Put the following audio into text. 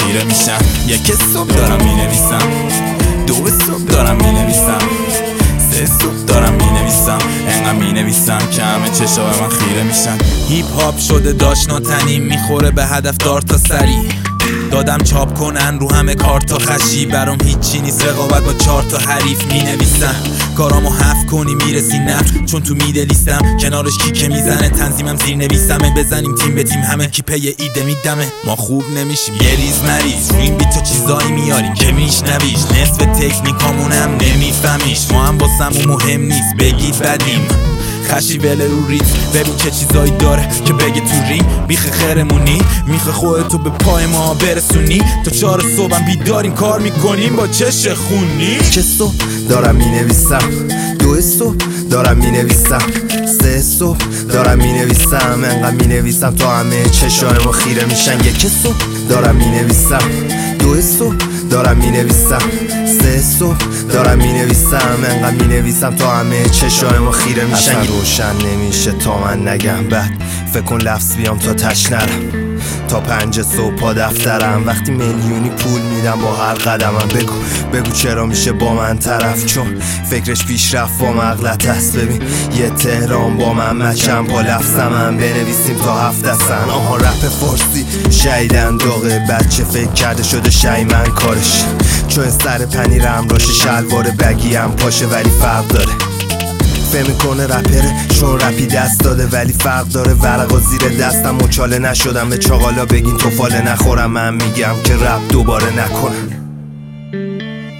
خیره میشم. یک صبح دارم مینویسم، دو صبح دارم مینویسم، سه صبح دارم مینویسم. انقدر مینویسم که همه چشا به من خیره میشن. هیپ هاپ شده داشناتنی، میخوره به هدف دار تا سری. دادم چاپ کنن رو همه کار تا خشی، برام هیچی نیست رقابت با 4 تا حریف. مینویسم کارامو حف کنی میرسی نه، چون تو میدلیستم کنارش کیکه میزنه. تنظیمم زیر نویسمه، بزنیم تیم به تیم همه کی پی ایده میدمه. ما خوب نمیشیم یه ریز مریض، روی این بیت تو چیزایی میاریم که میشنویش. نصف تکنیکامونم نمیفهمیش، ما هم واسمون مهم نیست بگید بدیم. خشی وله رو ریت، ببین چه چیزایی داره که بگه تو رینگ. بیخ خیرمونی میخه خودتو به پای ما برسونی. تا 4 صبحم بیداریم کار میکنیم با چش خونی. که صبح دارم مینویسم، 2 صبح دارم مینویسم، 3 صبح دارم مینویسم. انقدر مینویسم تا همه چشای ما خیره میشن. یک صبح دارم مینویسم، 2 صبح دارم مینویسم، 3 صبح دارم مینویسم. انقدر مینویسم تا همه چشای ما خیره میشن. اصلا روشن نمیشه تا من نگم، بعد فکر کن لفظ بیام تا تش نرم. تا 5 صبح پا دفترم، وقتی میلیونی پول میدم با هر قدمم. بگو چرا میشه با من طرف، چون فکرش پیشرفت با مغلط است. ببین یه تهران با من مچم پا لفظمم، بنویسیم تا 7 دستن. آها رپ فارسی شیدن داغه، بچه فکر کرده شده شیمن کارش. چون سر پنیرم راشه شلوار بگیم پاشه، ولی فرق داره. فهم میکنه رپره چون رپی دست داده، ولی فرق داره. ورقا زیر دستم مچاله نشدم، به چاقالا بگین توفاله نخورم. من میگم که رپ دوباره نکنم.